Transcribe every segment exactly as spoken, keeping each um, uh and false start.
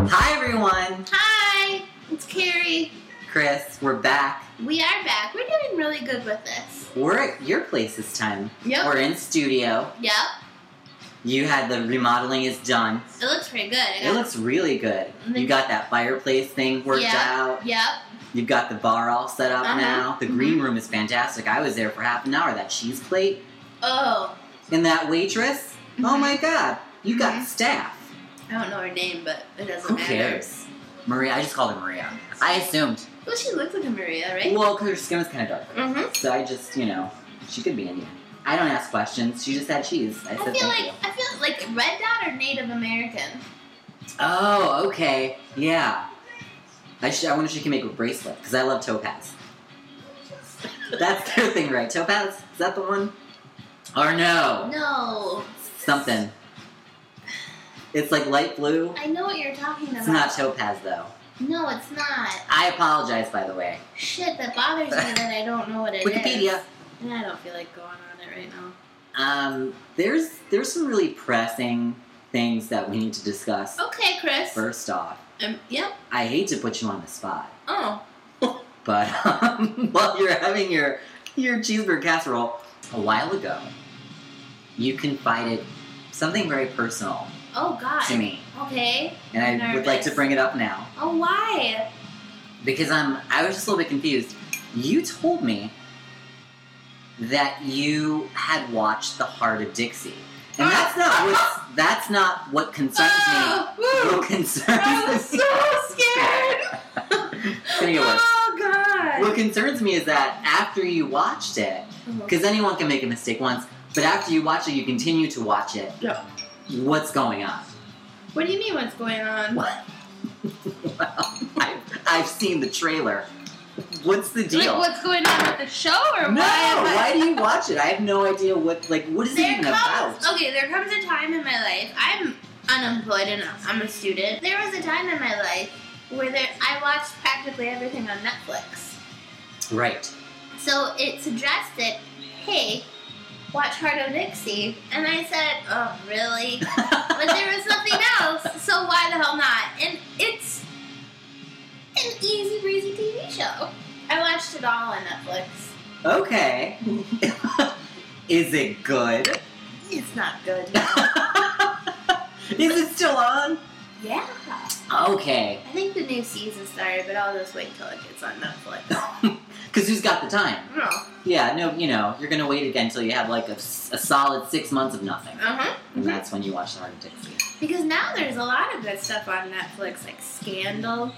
Hi, everyone. Hi, it's Carrie. Chris, we're back. We are back. We're doing really good with this. We're at your place this time. Yep. We're in studio. Yep. You had the remodeling is done. It looks pretty good. I It got- looks really good. You got that fireplace thing worked Yep. out. Yep. You've got the bar all set up Uh-huh. now. The Mhm. green room is fantastic. I was there for half an hour. That cheese plate Oh, and that waitress. Oh Mhm. my God. You got Mhm. staff. I don't know her name, but it doesn't Who matter. cares? Maria. I just called her Maria. I assumed. Well, she looks like a Maria, right? Well, because her skin was kind of dark. Mm-hmm. So I just, you know, she could be Indian. I don't ask questions. She just had cheese. I I said feel thank like you. I feel like Red Dot or Native American. Oh, okay. Yeah. I sh- I wonder if she can make a bracelet, because I love topaz. That's their thing, right? Topaz? Is that the one? Or no? No. Something. It's like light blue. I know what you're talking about. It's not topaz, though. No, it's not. I apologize, by the way. Shit, that bothers me that I don't know what it is. Wikipedia. Yeah, I don't feel like going on it right now. Um, there's there's some really pressing things that we need to discuss. Okay, Chris. First off, Um, yep. I hate to put you on the spot, Oh. but um, while you're having your your cheeseburger casserole, a while ago, you confided something very personal Oh, God. to me, Okay. and I I'm would like to nervous. bring it up now Oh, why? because I'm I was just a little bit confused. You told me that you had watched The Heart of Dixie, and that's not what that's not what concerns Oh, me. woo. What concerns I was me? so scared. It's gonna get worse. Oh, God. What concerns me is that after you watched it, because anyone can make a mistake once, but after you watch it, you continue to watch it. Yeah. What's going on? What do you mean what's going on? What? Well, I've, I've seen the trailer. What's the deal? Like, what's going on with the show, or no, why? am I- why do you watch it? I have no idea what, like, what is it There even comes, about? okay, there comes a time in my life, I'm unemployed and I'm a student. There was a time in my life where there, I watched practically everything on Netflix. Right. So it suggested, hey, watch Heart of Dixie. And I said, oh, really? But there was nothing else, so why the hell not? And it's an easy breezy T V show. I watched it all on Netflix. Okay. Is it good? It's not good. Is it still on? Yeah. Okay. I think the new season started, but I'll just wait till it gets on Netflix. Because who's got the time? No. Yeah, no, you know, you're going to wait again until you have like a, s- a solid six months of nothing. Uh-huh. And that's when you watch The Heart of Dixie. Because now there's a lot of good stuff on Netflix, like Scandal.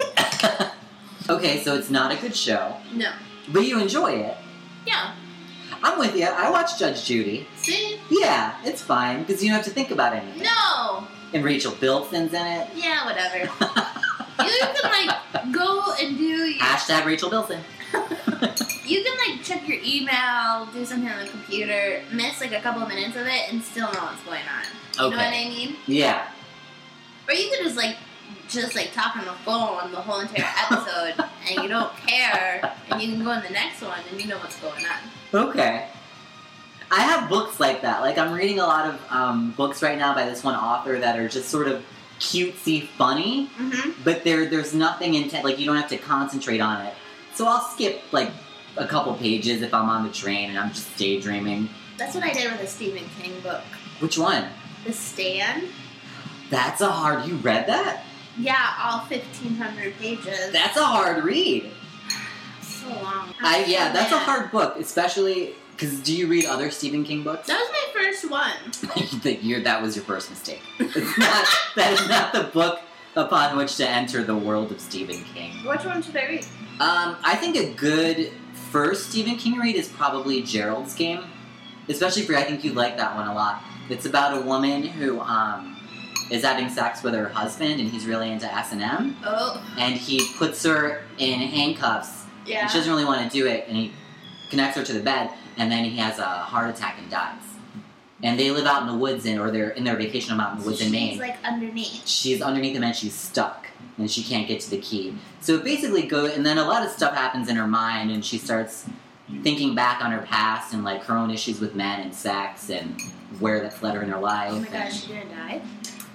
Okay, so it's not a good show, No. but you enjoy it. Yeah. I'm with you. I watch Judge Judy. See? Yeah, it's fine, because you don't have to think about anything. No. And Rachel Bilson's in it. Yeah, whatever. You can, like, go and do your... Hashtag Rachel Bilson. You can, like, check your email, do something on the computer, miss, like, a couple of minutes of it, and still know what's going on. You Okay. know what I mean? Yeah. Or you could just, like, just, like, talk on the phone the whole entire episode, and you don't care, and you can go in the next one, and you know what's going on. Okay. I have books like that. Like, I'm reading a lot of um, books right now by this one author that are just sort of cutesy funny, Mm-hmm. but there there's nothing intent. Like, you don't have to concentrate on it. So I'll skip, like, a couple pages if I'm on the train and I'm just daydreaming. That's what I did with a Stephen King book. Which one? The Stand. That's a hard... You read that? Yeah, all fifteen hundred pages. That's a hard read. so long. I Yeah, so that's a mad. hard book, especially... Because do you read other Stephen King books? That was my first one. that, you're, that was your first mistake. It's not, that is not the book upon which to enter the world of Stephen King. Which one should I read? Um, I think a good first Stephen King read is probably Gerald's Game. Especially for, I think you'd like that one a lot. It's about a woman who um, is having sex with her husband, and he's really into S and M. Oh, And he puts her in handcuffs, yeah. and she doesn't really want to do it, and he connects her to the bed, and then he has a heart attack and dies. And they live out in the woods, in, or they're in their vacation home out in the woods so in she's Maine. like underneath. She's underneath him and she's stuck, and she can't get to the key. So it basically go, and then a lot of stuff happens in her mind, and she starts thinking back on her past and like her own issues with men and sex and where that's led her in her life. Oh my and- gosh, she didn't die?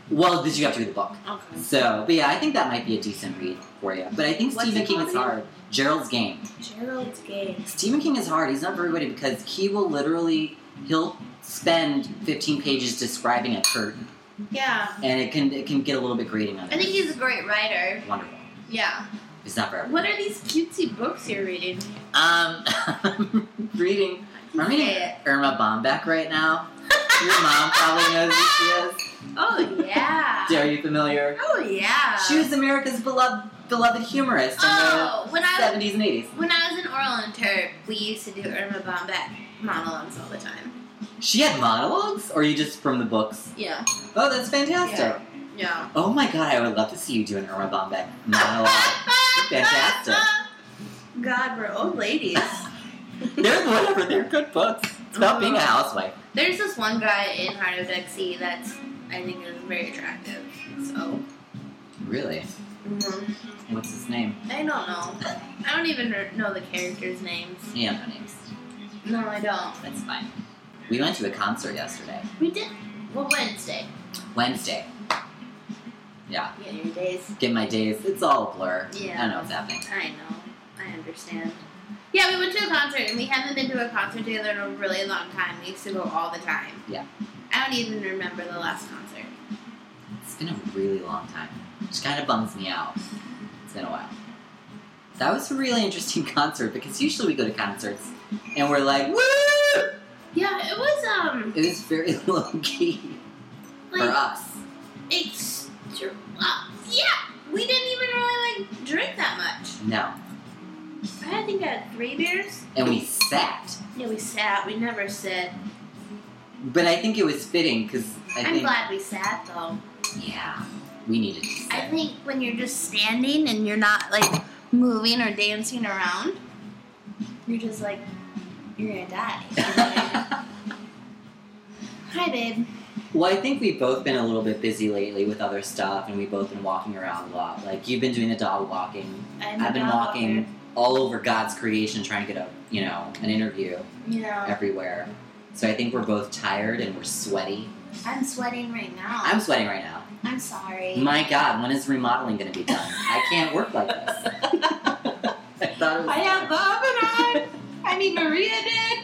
Well, did you have to read the book? Okay. So, but yeah, I think that might be a decent read for you. But I think What's Stephen it King called is again? hard. Gerald's Game. Gerald's Game. Stephen King is hard. He's not very witty because he will literally, he'll spend fifteen pages describing a curtain. Yeah. And it can it can get a little bit grating on it. I think he's a great writer. Wonderful. Yeah. It's not for everyone. What are these cutesy books you're reading? Um, I'm reading, I'm reading Say it. Irma Bombeck right now. Your mom probably knows who she is. Oh, yeah. Are you familiar? Oh, yeah. She was America's beloved beloved humorist in Oh, when the I was seventies and eighties. when I was in Oral Inter, we used to do Irma Bombeck monologues all the time. She had monologues, or you just from the books? Yeah. Oh, that's fantastic. Yeah. Yeah. Oh my god, I would love to see you do an Irma Bombeck monologue. Fantastic. God, we're old ladies. They're whatever, they're good books. It's about being a housewife. There's this one guy in Heart of Dixie that's, I think, is very attractive. So. Really? mhm. What's his name? I don't know. I don't even know the characters' names. Yeah, no names. No, I don't. That's fine. We went to a concert yesterday. We did. Well, Wednesday. Wednesday. Yeah. Yeah, your days. Get my days. It's all a blur. Yeah. I don't know what's happening. I know. I understand. Yeah, we went to a concert, and we haven't been to a concert together in a really long time. We used to go all the time. Yeah. I don't even remember the last concert. It's been a really long time. Which kind of bums me out. It's been a while. That was a really interesting concert because usually we go to concerts and we're like, woo! Yeah, it was, um, It was very low key for like, us. extra. Uh, yeah, we didn't even really, like, drink that much. No. I think I had three beers. And we sat. Yeah, we sat. We never sit. But I think it was fitting because I I'm think. glad we sat, though. Yeah. We needed to sit. I think when you're just standing and you're not, like, moving or dancing around, you're just like, you're gonna die. Hi, babe. Well, I think we've both been a little bit busy lately with other stuff, and we've both been walking around a lot. Like, you've been doing the dog walking. I'm I've been a dog walking walker. all over God's creation trying to get a, you know, an interview Yeah. everywhere. So I think we're both tired and we're sweaty. I'm sweating right now. I'm sweating right now. I'm sorry. My God, when is remodeling going to be done? I can't work like this. I thought it was. I have the oven on. I mean, Maria did.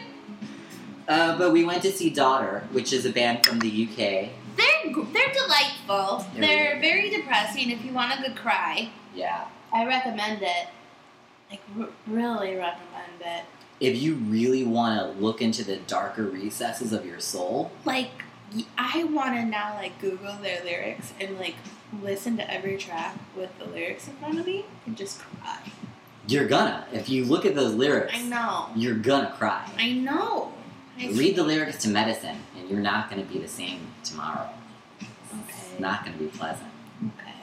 Uh, but we went to see Daughter, which is a band from the U K. They're they're delightful. They're They're really very depressing. If you want a good cry, Yeah. I recommend it. Like, r- really recommend it. If you really want to look into the darker recesses of your soul, Like, y- I want to now, like, Google their lyrics and, like, listen to every track with the lyrics in front of me and just cry. you're gonna. If you look at those lyrics, I know. you're gonna cry. I know. I Read the lyrics to Medicine, and you're not going to be the same tomorrow. It's Okay. not going to be pleasant. Okay.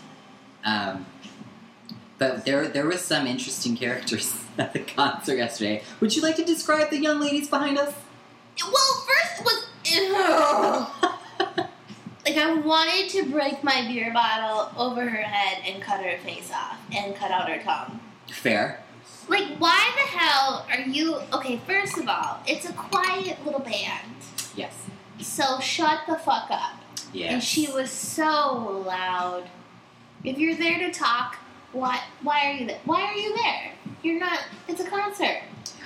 Um, but there, there was some interesting characters at the concert yesterday. Would you like to describe the young ladies behind us? Well, first it was. Like, I wanted to break my beer bottle over her head and cut her face off and cut out her tongue. Fair. Like, why the hell are you... Okay, first of all, it's a quiet little band. Yes. So shut the fuck up. Yes. And she was so loud. If you're there to talk, why why are you there? Why are you there? You're not... It's a concert.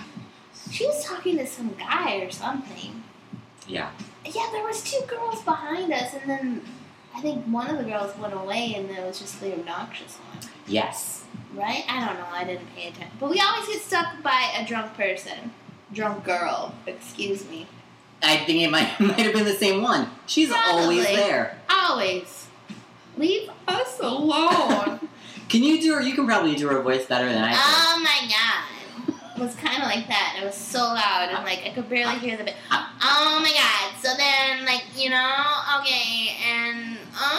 She was talking to some guy or something. Yeah. Yeah, there was two girls behind us, and then I think one of the girls went away, and it was just the obnoxious one. Yes. Right? I don't know. I didn't pay attention. But we always get stuck by a drunk person. Drunk girl. Excuse me. I think it might might have been the same one. She's always Probably. there. Always. Leave us alone. Can you do her? You can probably do her voice better than I can. Oh my god. It was kind of like that. It was so loud, and like I could barely hear the bit. Oh my god. So then, like, you know, okay, and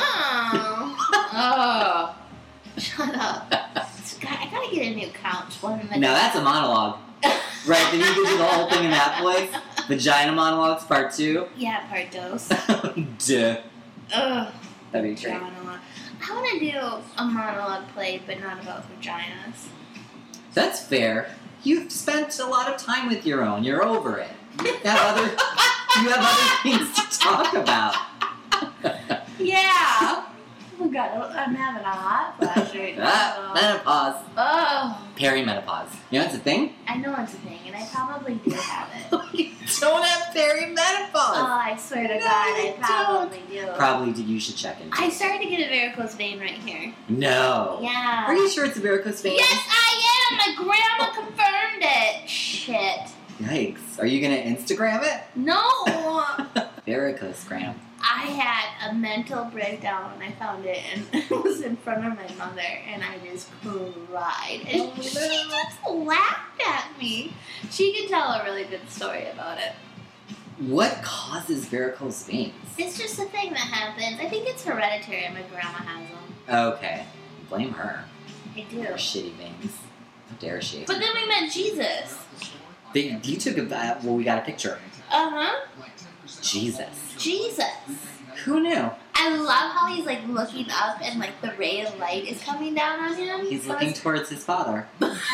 oh. Oh. Shut up. God, I gotta get a new couch. One of my Now that's a monologue. Right, then you can do the whole thing in that voice. Vagina monologues part two. Yeah, part dos. Duh. Ugh. That'd be great. Monologue. I want to do a monologue play, but not about vaginas. That's fair. You've spent a lot of time with your own. You're over it. You have other, you have other things to talk about. Yeah. Oh god, I'm having a hot flash right now. Ah, menopause. Oh. Perimenopause. You know it's a thing? I know it's a thing, and I probably do have it. You don't have perimenopause. Oh, I swear to No, God, I you probably do. Probably do. You should check into I it. started to get a varicose vein right here. No. Yeah. Are you sure it's a varicose vein? Yes, I am. My grandma confirmed it. Shit. Yikes. Are you going to Instagram it? No. Varicose gram. I had a mental breakdown when I found it, and it was in front of my mother, and I just cried. And Oh, she no. just laughed at me. She can tell a really good story about it. What causes varicose veins? It's just a thing that happens. I think it's hereditary. My grandma has them. Okay. Blame her. I do. Her shitty veins. How dare she? But then we met Jesus. They, you took a uh, well, we got a picture. Uh huh. Jesus. Jesus. Who knew? I love how he's like looking up and like the ray of light is coming down on him. He's So looking it's- towards his father.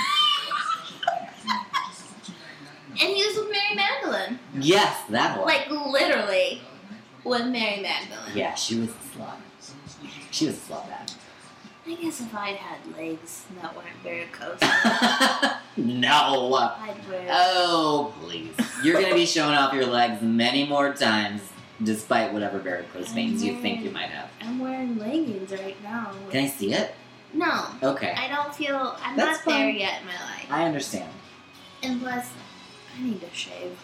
And he was with Mary Magdalene. Yes, that one. Like literally with Mary Magdalene. Yeah, she was a slut. She was a slut bag. I guess if I'd had legs that weren't varicose, No. I'd wear. Oh, please. You're going to be showing off your legs many more times, despite whatever varicose veins you think you might have. I'm wearing leggings right now. Can I see it? No. Okay. I don't feel. I'm That's not there fine. yet in my life. I understand. And plus, I need to shave.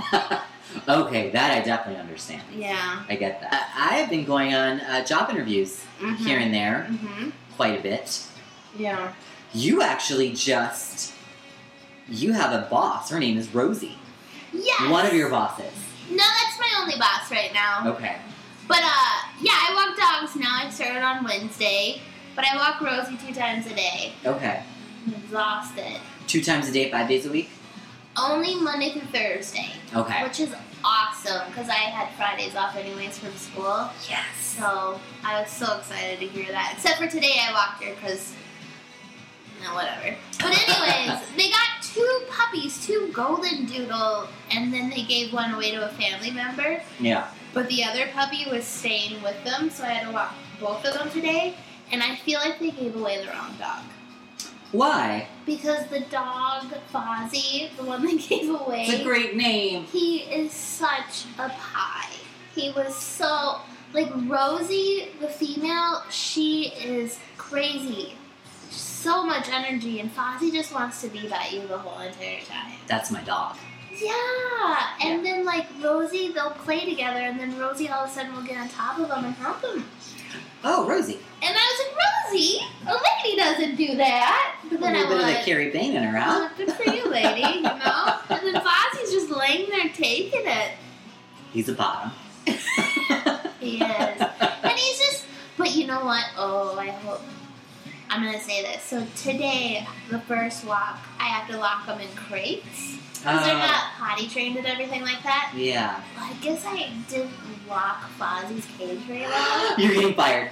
Okay, that I definitely understand. Yeah. I get that. I have been going on uh, job interviews Mhm. here and there Mm-hmm. quite a bit. Yeah. You actually just... You have a boss. Her name is Rosie. Yes. One of your bosses. No, that's my only boss right now. Okay. But uh, yeah, I walk dogs now. I started on Wednesday, but I walk Rosie two times a day. Okay. I'm exhausted. Two times a day, five days a week? Only Monday through Thursday, Okay. which is awesome because I had Fridays off anyways from school. Yes. So I was so excited to hear that. Except for today, I walked her because, no, whatever. But anyways, they got two puppies, two golden doodle, and then they gave one away to a family member. Yeah. But the other puppy was staying with them, so I had to walk both of them today. And I feel like they gave away the wrong dog. Why? Because the dog, Fozzie, the one they gave away, It's a great name. he is such a pie. He was so... Like, Rosie, the female, she is crazy. So much energy, and Fozzie just wants to be by you the whole entire time. That's my dog. Yeah, and then, like, Rosie, they'll play together, and then Rosie all of a sudden will get on top of them and help him. Oh, Rosie. And I was like, Rosie, a lady doesn't do that. But A then little I bit was of the Carrie Bane in her, oh, huh? good for you, lady, you know? And then Fozzie's just laying there taking it. He's a bottom. He is. And he's just, but you know what? Oh, I hope, I'm going to say this. So today, the first walk, I have to lock them in crates. Because they're Oh. not potty trained and everything like that. Yeah. Well, I guess I didn't lock Fozzie's cage very well. You're getting fired.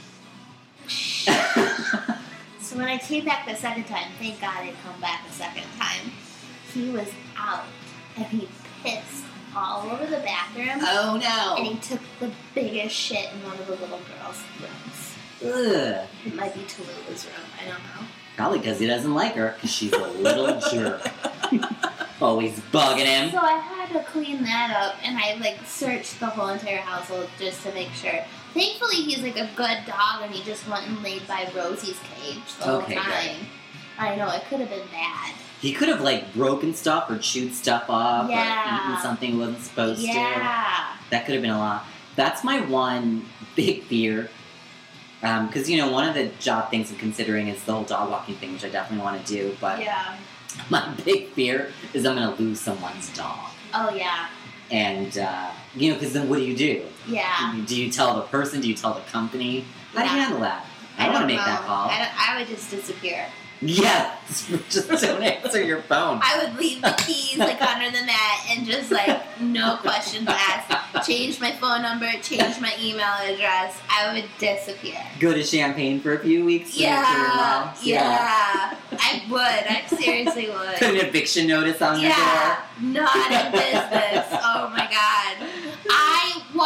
So when I came back the second time, thank God I come back a second time, he was out and he pissed all over the bathroom Oh, and no. he took the biggest shit in one of the little girls' rooms. Ugh. It might be Tallulah's room, I don't know. Probably because he doesn't like her, because she's a little jerk. Always bugging him. So I had to clean that up and I like searched the whole entire household just to make sure. Thankfully he's like a good dog and he just went and laid by Rosie's cage the Okay, whole good. time. I know, it could have been bad. He could have, like, broken stuff or chewed stuff off Yeah. or eaten something he wasn't supposed to. Yeah. That could have been a lot. That's my one big fear. Because, you know, one of the job things I'm considering is the whole dog walking thing, which I definitely want to do. But Yeah. my big fear is I'm going to lose someone's dog. Oh yeah. And, uh, you know, because then what do you do? Yeah. Do you tell the person? Do you tell the company? How do you Yeah. handle that? I don't want to make know. that call. I, don't, I would just disappear. Yeah, just don't answer your phone. I would leave the keys like under the mat and just like no questions asked. Change my phone number, change my email address. I would disappear. Go to Champagne for a few weeks. for your Yeah, mom. yeah, I would. I seriously Put would. an eviction notice on the Yeah, not in business. Oh my god. I walked this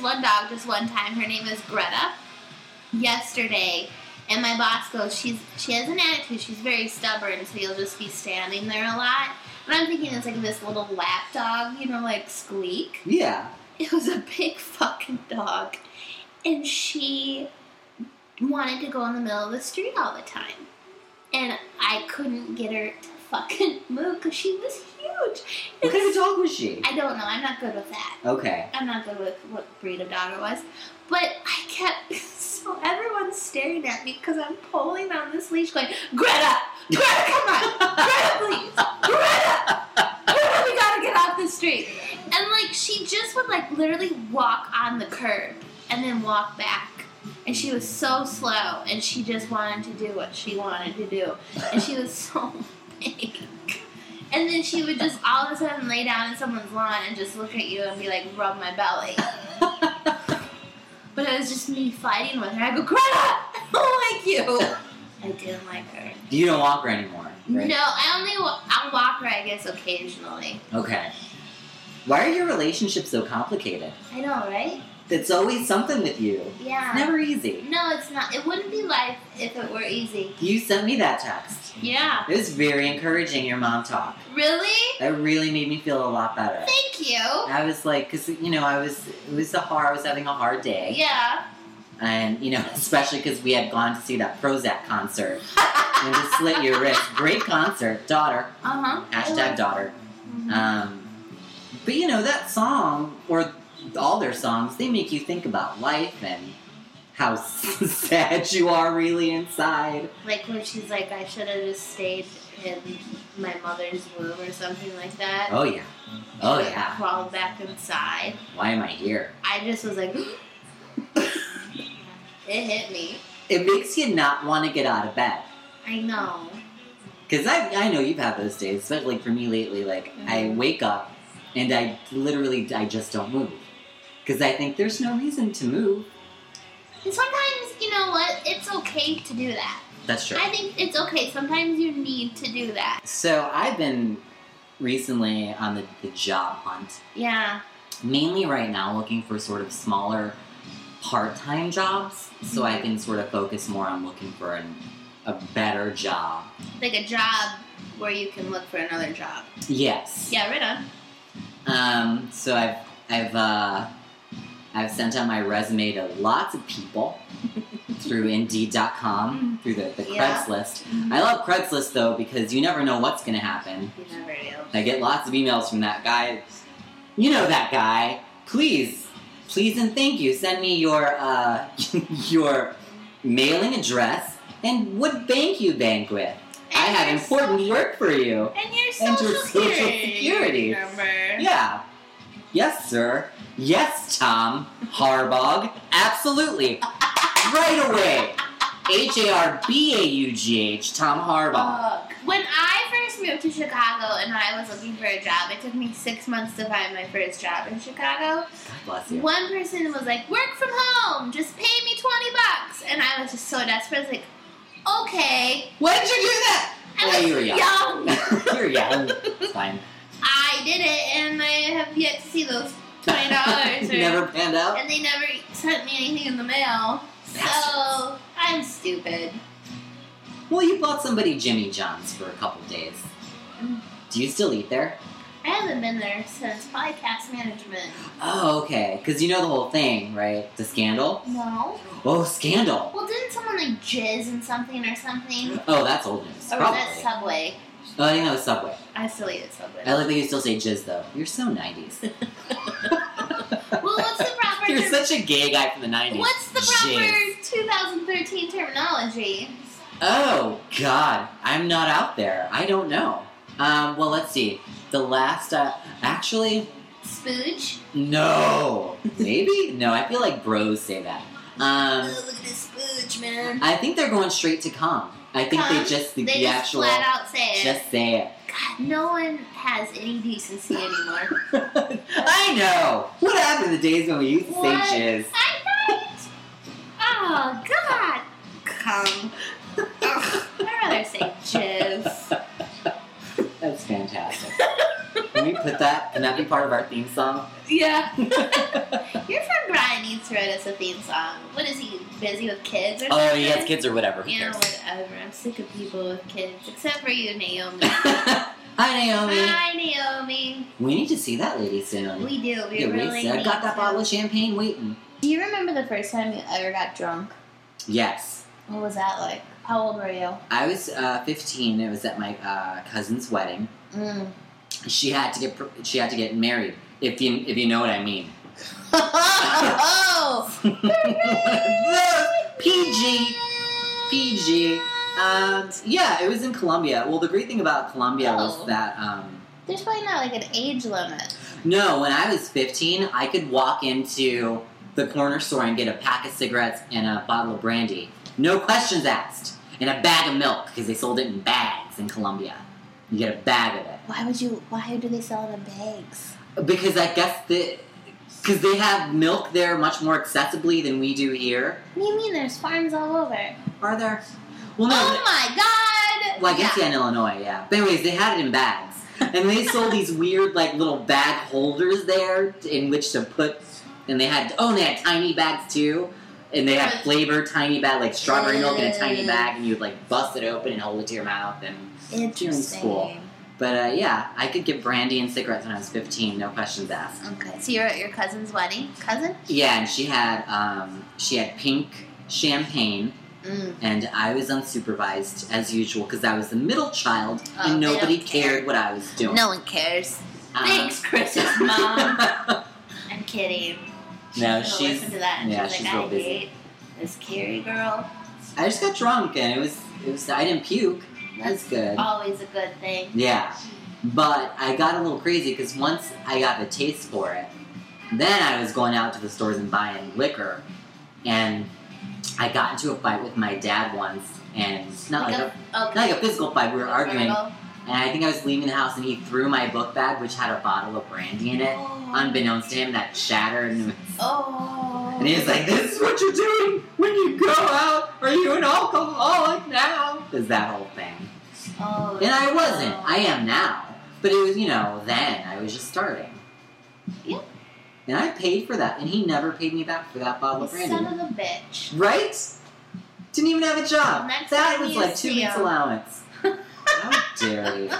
one dog just one time. Her name is Greta. Yesterday, and my boss goes, she's she has an attitude. She's very stubborn, so you'll just be standing there a lot. And I'm thinking it's like this little lap dog, you know, like Squeak. Yeah. It was a big fucking dog. And she wanted to go in the middle of the street all the time. And I couldn't get her to fucking move because she was huge. What kind of dog was she? I don't know. I'm not good with that. Okay. I'm not good with what breed of dog it was. But I kept... So everyone's staring at me because I'm pulling on this leash going, Greta! Greta, come on! Greta, please! Greta! Greta, we gotta get off the street! And, like, she just would, like, literally walk on the curb and then walk back. And she was so slow, and she just wanted to do what she wanted to do. And she was so big. And then she would just all of a sudden lay down in someone's lawn and just look at you and be like, rub my belly. But it was just me fighting with her. I go, Greta, I don't like you. I didn't like her. You don't walk her anymore, right? No, I only wa- I'll walk her, I guess, occasionally. Okay. Why are your relationships so complicated? I know, right? It's always something with you. Yeah. It's never easy. No, it's not. It wouldn't be life if it were easy. You sent me that text. Yeah. It was very encouraging, your mom talk. Really? It really made me feel a lot better. Thank you. I was like, because, you know, I was, it was a hard, I was having a hard day. Yeah. And, you know, especially because we had gone to see that Prozac concert. And just slit your wrist. Great concert. Daughter. Uh-huh. Hashtag daughter. Mm-hmm. Um, but, you know, that song, or all their songs, they make you think about life and how sad you are really inside. Like when she's like, I should have just stayed in my mother's womb or something like that. Oh, yeah. Oh, Like, yeah. crawled back inside. Why am I here? I just was like, it hit me. It makes you not want to get out of bed. I know. Because I, I know you've had those days, especially for me lately. Like, Mm-hmm. I wake up and I literally, I just don't move. Because I think there's no reason to move. And sometimes, you know what? It's okay to do that. That's true. I think it's okay. Sometimes you need to do that. So I've been recently on the, the job hunt. Yeah. Mainly right now looking for sort of smaller part-time jobs. So I can sort of focus more on looking for an, a better job. Like a job where you can look for another job. Yes. Yeah, right on. Um, so I've, I've, uh, I've sent out my resume to lots of people through Indeed dot com, through the, the Yeah. Craigslist. Mm-hmm. I love Craigslist, though, because you never know what's going to happen. You never do. I get lots of emails from that guy. You know that guy. Please, please and thank you. Send me your, uh, your mailing address and what bank you bank with. And I have your important social- work for you. And your And social, your social security, security. number. Yeah. Yes, sir. Yes, Tom Harbog. Absolutely. Right away. H A R B A U G H, Tom Harbog. Uh, when I first moved to Chicago and I was looking for a job, it took me six months to find my first job in Chicago. God bless you. One person was like, work from home, just pay me twenty bucks. And I was just so desperate. I was like, okay. When did you do that? I Yeah, was you were young. young. You're young. It's fine. I did it, and I have yet to see those twenty dollars. Never panned out? And they never sent me anything in the mail. So, I'm stupid. Well, you bought somebody Jimmy John's for a couple days. Do you still eat there? I haven't been there since podcast management. Oh, okay. Because you know the whole thing, right? The scandal? No. Oh, scandal. Well, didn't someone like jizz in something or something? Oh, that's old news. Or was Probably. that Subway? Oh, I think that was Subway. I still eat at Subway. I like that you still say jizz, though. You're so nineties. Well, what's the proper... You're term- such a gay guy from the nineties. What's the proper Jizz. two thousand thirteen terminology? Oh, God. I'm not out there. I don't know. Um, well, let's see. The last, uh, actually, Spooge? no. Maybe? No, I feel like bros say that. Um, Oh, look at this spooge, man. I think they're going straight to cum. I think Cum? they just, the, They the just actual, flat out say it. just say it. God, no one has any decency anymore. I know. What happened to the days when we used to What? say jizz? I thought... Oh, God. Come. Ugh, I'd rather say jizz. That's fantastic. Can we put that? Can that be part of our theme song? Yeah. You're from Bryan, needs to write us a theme song. What is he, busy with kids or Oh, something? he has kids or whatever. Who Yeah, cares? whatever. I'm sick of people with kids. Except for you, Naomi. Hi, Naomi. Hi, Naomi. We need to see that lady soon. We do. We Get really wasted. I've need got that to. bottle of champagne waiting. Do you remember the first time you ever got drunk? Yes. What was that like? How old were you? I was uh, fifteen. It was at my uh, cousin's wedding. Mm. She had to get pr- she had to get married. If you if you know what I mean. Oh! P G. P G. Um, yeah, it was in Colombia. Well, the great thing about Colombia Oh. was that um, There's probably not like an age limit. no, when I was fifteen, I could walk into the corner store and get a pack of cigarettes and a bottle of brandy. No questions asked. And a bag of milk, because they sold it in bags in Colombia. You get a bag of it. Why would you? Why do they sell it in bags? Because I guess the... Because they have milk there much more accessibly than we do here. What do you mean? There's farms all over. Are there? Well, no. Oh my god! Well, I guess yeah. yeah, in Illinois, yeah. But anyways, they had it in bags. And they sold these weird, like, little bag holders there in which to put... And they had... Oh, and they had tiny bags, too. And they had flavored tiny bag, like strawberry milk in a tiny bag. And you would, like, bust it open and hold it to your mouth. And Interesting. school. But, uh, yeah, I could get brandy and cigarettes when I was fifteen. No questions asked. Okay, so you're at your cousin's wedding? Cousin? Yeah, and she had, um... She had pink champagne. Mm. And I was unsupervised, as usual, because I was the middle child, Oh, and they nobody don't care. cared what I was doing. No one cares. Um, Thanks, Chris's mom. I'm kidding. She's No, gonna she's- listen to that and yeah, she's she's like, real I busy. hate this Carrie girl. I just got drunk, and it was, it was I didn't puke. That's good. Always a good thing. Yeah. But I got a little crazy, because once I got the taste for it, then I was going out to the stores and buying liquor, and I got into a fight with my dad once, and not like, Like a, a, okay. not like a physical fight, we were Like a arguing, girl. and I think I was leaving the house, and he threw my book bag, which had a bottle of brandy in it, Oh. unbeknownst to him, that shattered, and, it was, Oh. and he was like, "This is what you're doing when you go out. Are you an alcoholic now?" Is that whole thing. Oh, And I wasn't. no. I am now. But it was, you know, then I was just starting. Yeah. And I paid for that, and he never paid me back for that bottle You of brandy. son of a bitch. Right? Didn't even have a job. Well, next that time was you like two see weeks him. allowance. How dare you?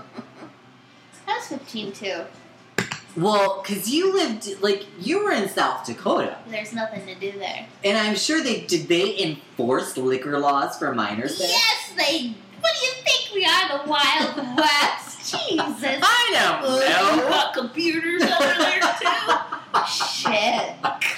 I was fifteen too. Well, because you lived, like, you were in South Dakota. There's nothing to do there. And I'm sure they, did they enforce liquor laws for minors there? Yes, they. What do you think we are, the Wild West? Jesus. I don't Oh, you know. got computers over there too? Shit.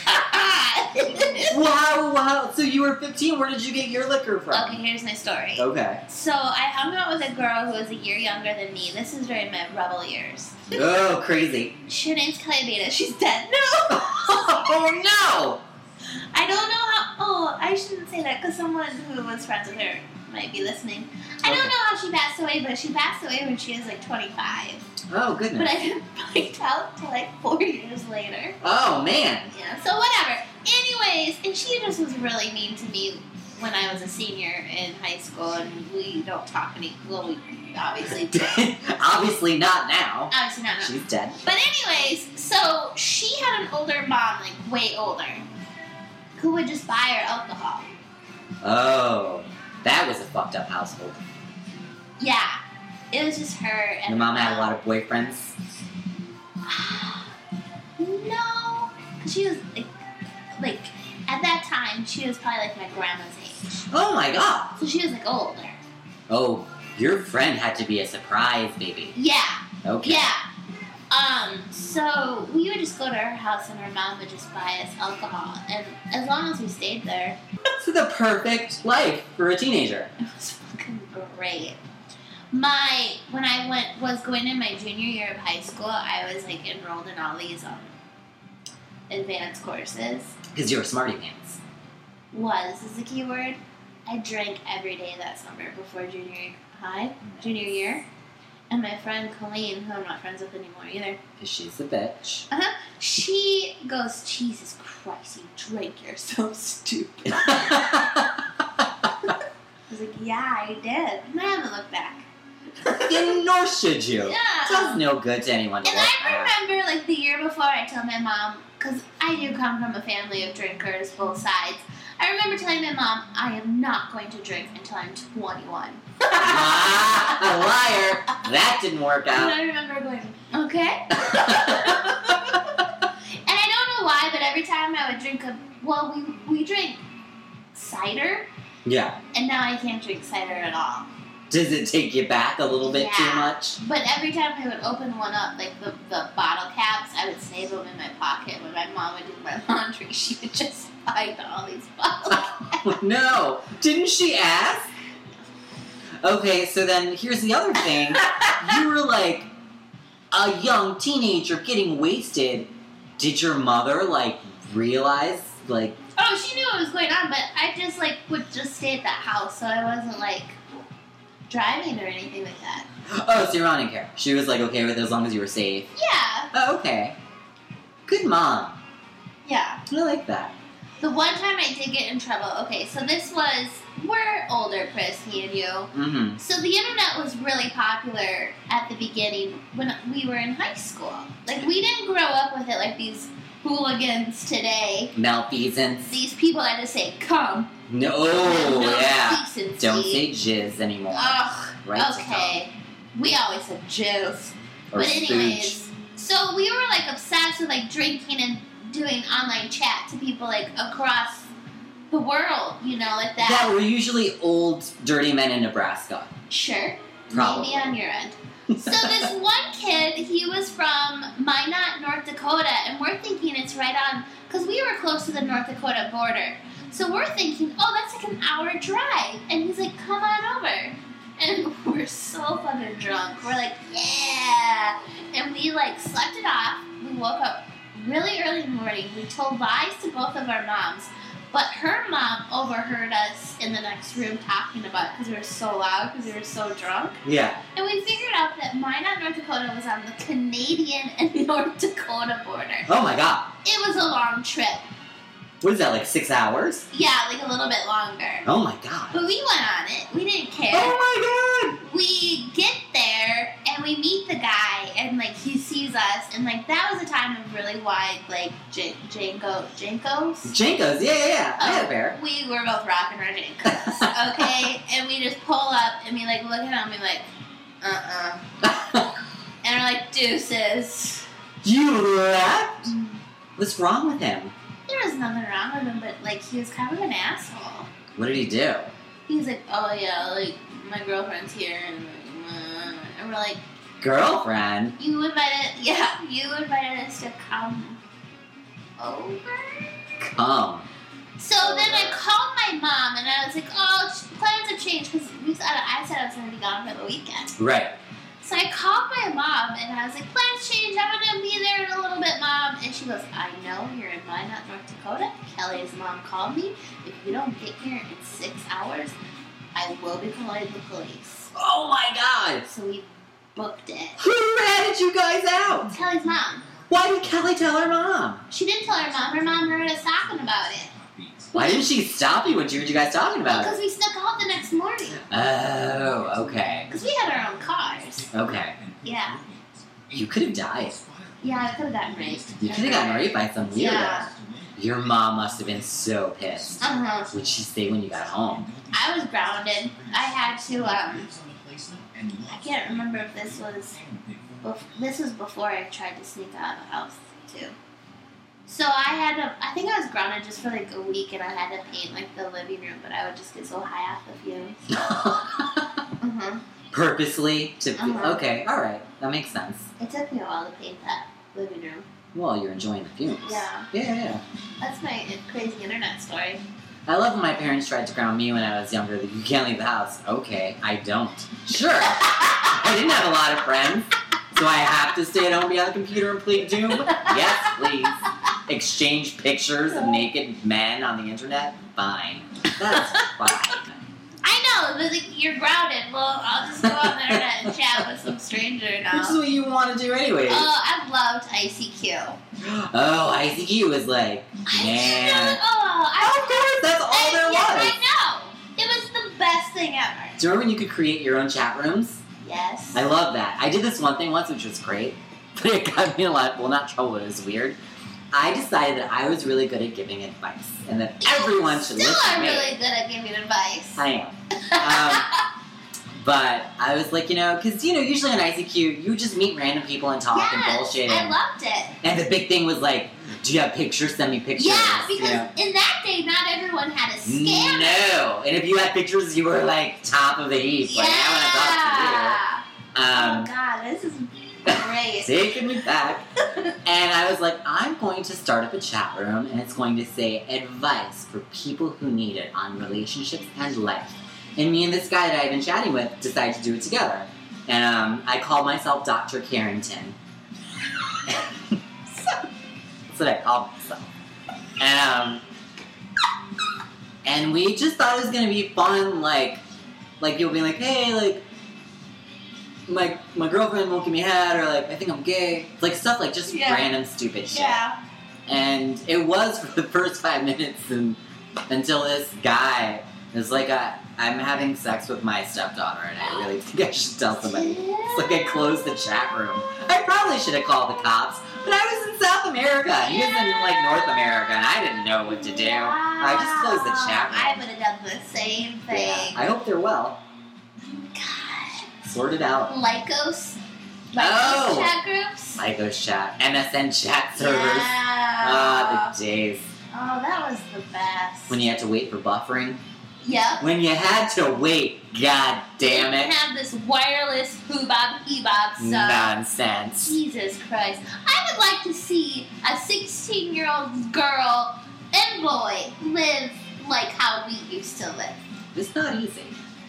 God. Wow, wow. So you were fifteen. Where did you get your liquor from? Okay, here's my story. Okay. So I hung out with a girl who was a year younger than me. This is during my rebel years. Oh, crazy. Her name's Kelly Beta. She's dead. No. Oh, no. I don't know how. Oh, I shouldn't say that because someone who was friends with her might be listening. I don't Okay. know how she passed away, but she passed away when she was like twenty-five. Oh, But goodness. I didn't find out till like four years later. Oh, man. Yeah, so whatever. Anyways, and she just was really mean to me when I was a senior in high school, and we don't talk any. Well, we obviously do. Obviously not now. Obviously not. No. She's dead. But anyways, so she had an older mom, like way older, who would just buy her alcohol. Oh, that was a fucked up household. Yeah, it was just her and Your mom had a lot of boyfriends. No, because she was like, like at that time she was probably like my grandma's age, Oh my god. so she was like older. Oh, your friend had to be a surprise baby. Yeah, Okay. yeah. Um, so we would just go to her house and her mom would just buy us alcohol, and as long as we stayed there, That's the perfect life for a teenager. it was fucking great. My when I went was going in my junior year of high school, I was like enrolled in all these um advanced courses. Because you're a smarty pants. Was is the key word. I drank every day that summer before junior high, junior year. And my friend Colleen, who I'm not friends with anymore either, Because she's a bitch. uh-huh, she goes, Jesus Christ, you drank, you're so stupid. I was like, yeah, I did. And I haven't looked back. And nor should you. Yeah. It does no good to anyone to And look I at. remember, like, the year before I told my mom, because I do come from a family of drinkers, both sides. I remember telling my mom, I am not going to drink until I'm twenty-one. Ah, a liar. That didn't work And out. I remember going, okay. And I don't know why, but every time I would drink a, well, we, we drink cider, Yeah. and now I can't drink cider at all. Does it take you back a little bit too Yeah. much? But every time I would open one up, like the, the bottle caps, I would save them in my pocket. When my mom would do my laundry, she would just find all these bottles. Oh, no. Didn't she ask? Okay, so then here's the other thing. You were like a young teenager getting wasted. Did your mother, like, realize, like... Oh, she knew what was going on, but I just, like, would just stay at that house, so I wasn't, like, driving or anything like that. Oh, so your mom didn't care. She was, like, okay with it as long as you were safe. Yeah. Oh, okay. Good mom. Yeah. I like that. The one time I did get in trouble, okay, so this was, we're older, Chris, me and you. Mm-hmm. So the internet was really popular at the beginning when we were in high school. Like, we didn't grow up with it like these hooligans today. Malfeasance. These people that just say, come. No, no yeah. decency. Don't say jizz anymore. Ugh, Right to okay. We always said jizz. Or But spooch. anyways, so we were, like, obsessed with, like, drinking and doing online chat to people, like, across the world, you know, like that. That were usually old, dirty men in Nebraska. Sure. Probably. Maybe on your end. So this one kid, he was from Minot, North Dakota, and we're thinking it's right on, because we were close to the North Dakota border. So we're thinking, oh, that's like an hour drive. And he's like, come on over. And we're so fucking drunk. We're like, yeah. And we, like, slept it off. We woke up really early in the morning. We told lies to both of our moms. But her mom overheard us in the next room talking about it because we were so loud, because we were so drunk. Yeah. And we figured out that Minot, North Dakota was on the Canadian and North Dakota border. Oh my god. It was a long trip. What is that, like six hours? Yeah, like a little bit longer. Oh my god. But we went on it. We didn't care. Oh my god. We get there and we meet the guy and like he sees us and like that was a time of really wide like J- Janko Jankos. Jankos, yeah, yeah, yeah. I had a pair. We were both rocking our Jankos, okay? And we just pull up and we like look at him and we like, uh uh. And we're like, deuces. You left? What's wrong with him? There was nothing wrong with him, but like he was kind of an asshole. What did he do? He was like, oh yeah, like my girlfriend's here, and, like, uh, and we're like, Girlfriend? you invited, yeah, you invited us to come over. Come. So then I called my mom, and I was like, oh, plans have changed because we said I said I was going to be gone for the weekend. Right. So I called my mom, and I was like, plans changed. I'm going to be there in a little bit, Mom. And she goes, I know you're in Minot, North Dakota. Kelly's mom called me. If you don't get here in six hours, I will be calling the police. Oh my god. So we booked it. Who ratted you guys out? Kelly's mom. Why did Kelly tell her mom? She didn't tell her mom. Her mom heard us talking about it. Why didn't she stop you when she heard you guys talking about Because it? we snuck out the next morning. Oh, okay. Because we had our own cars. Okay. Yeah. You could have died. Yeah, I could have gotten raped. You could have gotten raped by some weirdo. Yeah. Your mom must have been so pissed. Uh-huh. What'd she say when you got home? I was grounded. I had to, um... I can't remember if this was... Bef- this was before I tried to sneak out of the house, too. So I had to... I think I was grounded just for, like, a week, and I had to paint, like, the living room, but I would just get so high off the fumes. Uh-huh. Purposely to... Uh-huh. Okay, alright. That makes sense. It took me a while to paint that living room. Well, you're enjoying the fumes. Yeah. Yeah, yeah. That's my crazy internet story. I love when my parents tried to ground me when I was younger. That you can't leave the house. Okay, I don't. Sure. I didn't have a lot of friends, so I have to stay at home behind the computer and play Doom. Yes, please. Exchange pictures of naked men on the internet. Fine. That's fine. I know, but like, you're grounded. Well, I'll just go on the internet and chat with some stranger now. Which is what you want to do anyways. Oh, I loved I C Q. Oh, I C Q was like, I man. Oh, I Of course, that's all I, there yeah, was. I know. It was the best thing ever. Do you remember when you could create your own chat rooms? Yes. I love that. I did this one thing once, which was great, but it got me in a lot, well, not trouble, it was weird. I decided that I was really good at giving advice, and that everyone should Still listen to are me. really good at giving advice. I am. Um, but I was like, you know, because, you know, usually on I C Q, you just meet random people and talk yes, and bullshit. I And, loved it. and the big thing was like, do you have pictures? Send me pictures. Yeah, because you know? in that day, not everyone had a scanner. No. And if you had pictures, you were like top of the heap. Yeah. Like, I want to talk to you. Um, oh, God, this is great. taking me back. And I was like, I'm going to start up a chat room, and it's going to say advice for people who need it on relationships and life. And me and this guy that I've been chatting with decided to do it together. And um, I called myself Doctor Carrington. That's what I called myself. And, um, and we just thought it was going to be fun, like, like people being like, hey, like, my my girlfriend won't give me a hat, or like, I think I'm gay. Like, stuff like just Yeah. random stupid shit. Yeah. And it was for the first five minutes and until this guy is like, I, I'm having sex with my stepdaughter, and I really think I should tell somebody. It's like I closed the chat room. I probably should have called the cops, but I was in South America. He was in like North America, and I didn't know what to do. I just closed the chat room. I would have done the same thing. Yeah. I hope they're well. God. Sort it out. Lycos? Lycos Oh. chat groups? Lycos chat, M S N chat servers. Yeah. Ah, the days. Oh, that was the best. When you had to wait for buffering. Yep. When you had to wait, god damn They it. have this wireless hoo-bob, he-bob stuff. Nonsense. Jesus Christ. I would like to see a sixteen-year-old girl and boy live like how we used to live. It's not easy.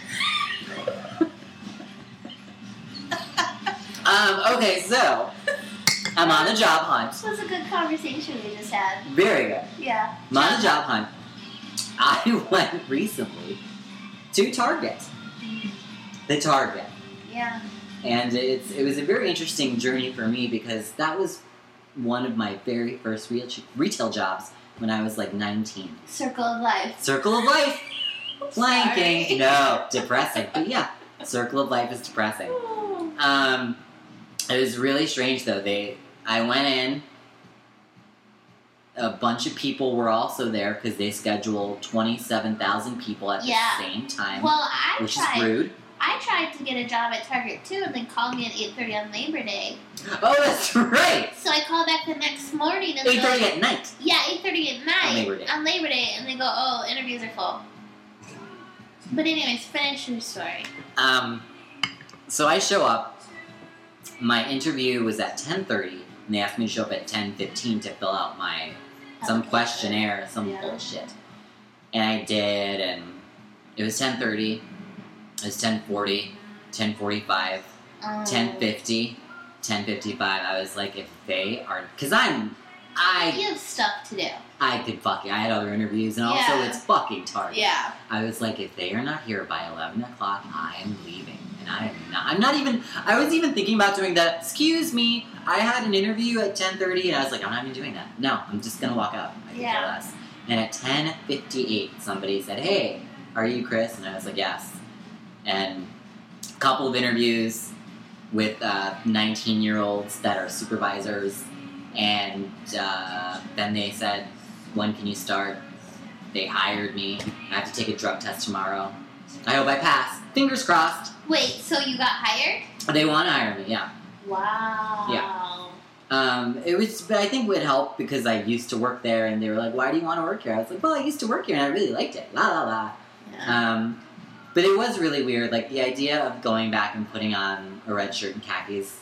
um, okay, so I'm on the job hunt. This was a good conversation we just had. Very good. Yeah. I'm on the job hunt. I went recently to Target. The Target. Yeah. And it's it was a very interesting journey for me because that was one of my very first real retail jobs when I was like nineteen. Circle of life. Circle of life. Blanking. Sorry. No, depressing. But yeah, Circle of life is depressing. Um, it was really strange though. They, I went in. A bunch of people were also there because they scheduled twenty-seven thousand people at Yeah. the same time, Well, I which tried. is rude. I tried to get a job at Target too, and they called me at eight thirty on Labor Day. Oh, that's right. So I called back the next morning and Eight they're thirty like, at night. yeah, eight thirty at night On Labor Day. on Labor Day, and they go, "Oh, interviews are full." But anyways, finish your story. Um, so I show up. My interview was at ten thirty, and they asked me to show up at ten fifteen to fill out my some Okay. questionnaire, some Yeah. bullshit. And I did, and it was ten thirty. It was ten forty, ten forty-five, Um, ten fifty, ten fifty-five. I was like, if they are, because I'm, I, You have stuff to do. I could fucking, I had other interviews, and also Yeah. it's fucking Target. Yeah. I was like, if they are not here by eleven o'clock, I am leaving. And I am not, I'm not even, I was even thinking about doing that. Excuse me, I had an interview at ten thirty, and I was like, I'm not even doing that. No, I'm just going to walk out. I could care Yeah. less. And at ten fifty-eight, somebody said, hey, are you Chris? And I was like, yes. And a couple of interviews with uh, nineteen-year-olds that are supervisors. And uh, then they said, when can you start? They hired me. I have to take a drug test tomorrow. I hope I pass. Fingers crossed. Wait, so you got hired? They want to hire me, yeah. Wow. Yeah. Um, it was, but I think it would help because I used to work there, and they were like, "Why do you want to work here?" I was like, "Well, I used to work here, and I really liked it." La la la. Yeah. Um, but it was really weird. Like the idea of going back and putting on a red shirt and khakis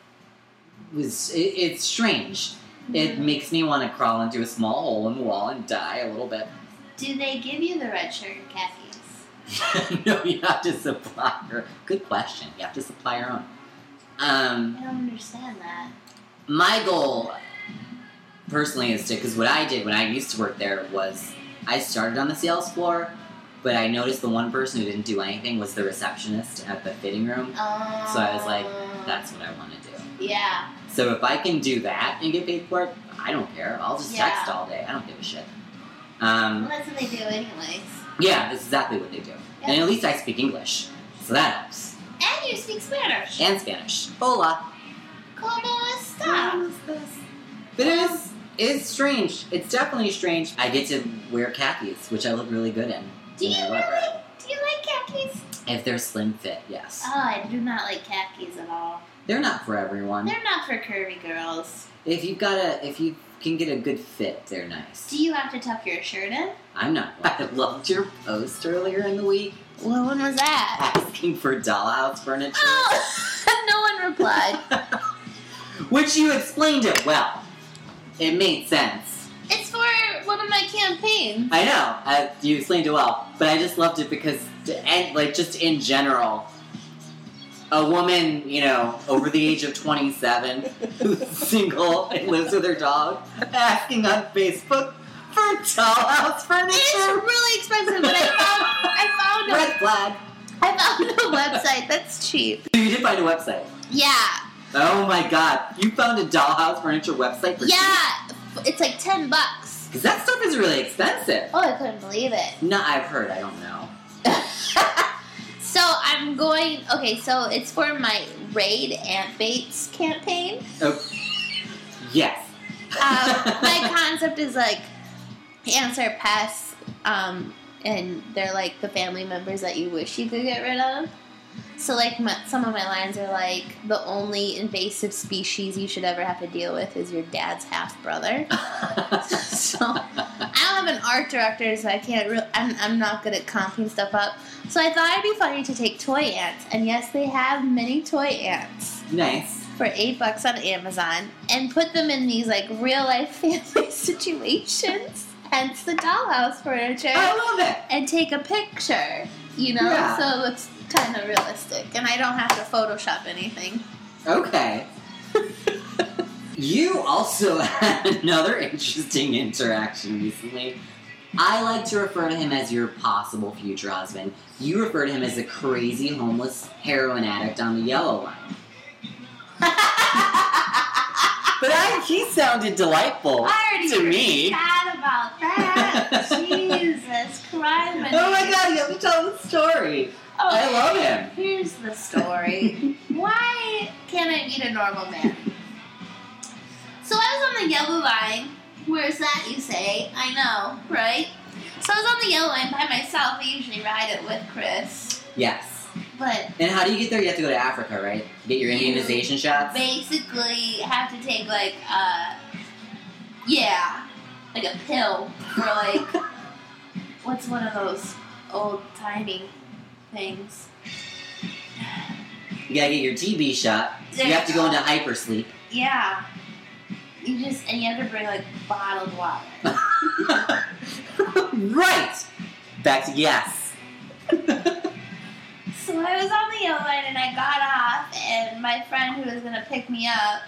was it, it's strange. It makes me want to crawl into a small hole in the wall and die a little bit. Do they give you the red shirt and khakis? No, you have to supply your. Good question. You have to supply your own. Um, I don't understand that. my goal, personally, is to because what I did when I used to work there was I started on the sales floor, but I noticed the one person who didn't do anything was the receptionist at the fitting room. Um, So I was like, that's what I want to do. Yeah. So if I can do that and get paid for it, I don't care. I'll just Yeah. text all day. I don't give a shit. Well, Um, that's what they do anyways. yeah, that's exactly what they do. Yeah. And at least I speak English, so that helps. And you speak Spanish. And Spanish. Hola. ¿Cómo está? But it is, it's strange. It's definitely strange. I get to wear khakis, which I look really good in. Do you and I love really? it. Do you like khakis? If they're slim fit, yes. Oh, I do not like khakis at all. They're not for everyone. They're not for curvy girls. If you've got a, if you can get a good fit, they're nice. Do you have to tuck your shirt in? I'm not. I loved your post earlier in the week Well, when was that? asking for dollhouse furniture. Oh, no one replied. Which you explained it well. It made sense. It's for one of my campaigns. I know. I, you explained it well. But I just loved it because, and like, just in general, a woman, you know, over the age of twenty-seven, who's single and lives with her dog, asking on Facebook for dollhouse furniture. It's really expensive, but I found I found a, Red flag. I found a website that's cheap. You did find a website. Yeah, Oh my god. You found a dollhouse furniture website for yeah, it's like ten bucks. Because that stuff is really expensive. Oh, I couldn't believe it. No, I've heard. I don't know. So I'm going. Okay, so it's for my Raid Aunt Bates campaign. Oh. Yes. Um, my concept is like answer pests, um, and they're like the family members that you wish you could get rid of. So like my, some of my lines are like, the only invasive species you should ever have to deal with is your dad's half brother. So I don't have an art director, so I can't. Re- I'm I'm not good at comping stuff up. So I thought it'd be funny to take toy ants, and yes, they have mini toy ants Nice. for eight bucks on Amazon, and put them in these like real life family situations. Hence the dollhouse furniture. I love it. And take a picture, you know, Yeah. so it looks kind of realistic, and I don't have to Photoshop anything. Okay. You also had another interesting interaction recently. I like to refer to him as your possible future husband. You refer to him as a crazy homeless heroin addict on the yellow line. But I, he sounded delightful I already to me. forgot about that. Jesus Christ! Oh my god, you have to tell the story. Oh, I love him. Here's the story. Why can't I meet a normal man? So I was on the yellow line. Where's that, you say? I know, right? So I was on the yellow line by myself. I usually ride it with Chris. Yes. But And how do you get there? You have to go to Africa, right? Get your You immunization shots? basically have to take, like, uh, yeah, like a pill for, like, what's one of those old-timey things? You gotta get your T B shot. There You have to you go go. into hypersleep. Yeah. You just, and you have to bring, like, bottled water. Right! Back to yes. So I was on the yellow line and I got off, and my friend who was gonna pick me up,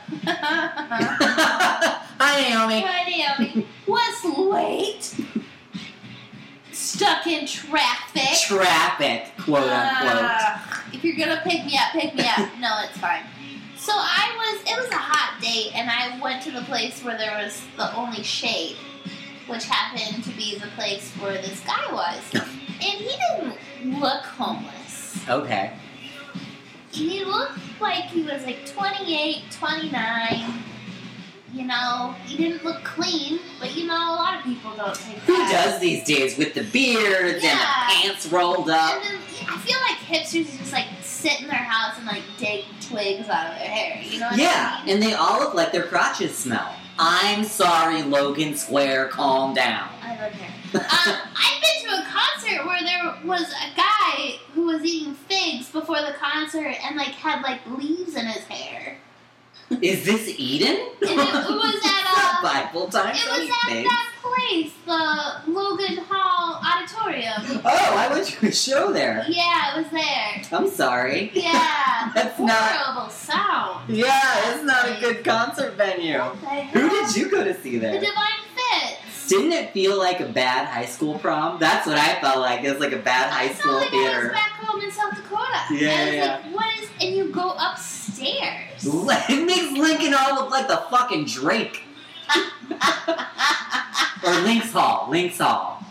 Hi, Naomi. hi Naomi, was late, stuck in traffic. Traffic, quote unquote. Uh, if you're gonna pick me up, pick me up. No, it's fine. So I was, it was a hot date, and I went to the place where there was the only shade, which happened to be the place where this guy was. And he didn't look homeless. Okay. He looked like he was like twenty-eight, twenty-nine. You know, he didn't look clean, but you know, a lot of people don't think Who that. does these days with the beards Yeah. and the pants rolled up? And then I feel like hipsters just like sit in their house and like dig twigs out of their hair. You know what Yeah, I mean? and they all look like their crotches smell. I'm sorry, Logan Square, calm down. I live here. um, I've been to a concert where there was a guy who was eating figs before the concert and like had like leaves in his hair. Is this Eden? And it, it was at uh, Bible time. it don't was you at think? that place, the Logan Hall Auditorium. Oh, I went to a show there. Yeah, it was there. I'm sorry. Yeah, That's not. horrible sound. Yeah, it's not a good concert venue. What the Who hell? did you go to see The there? Divine Fits. Didn't it feel like a bad high school prom? That's what I felt like. It was like a bad I high school felt like I was theater. back home in South Dakota. Yeah, I was yeah. like, what is? And you go upstairs. It makes Lincoln Hall look like the fucking Drake. Or Lynx Hall. Lynx Hall.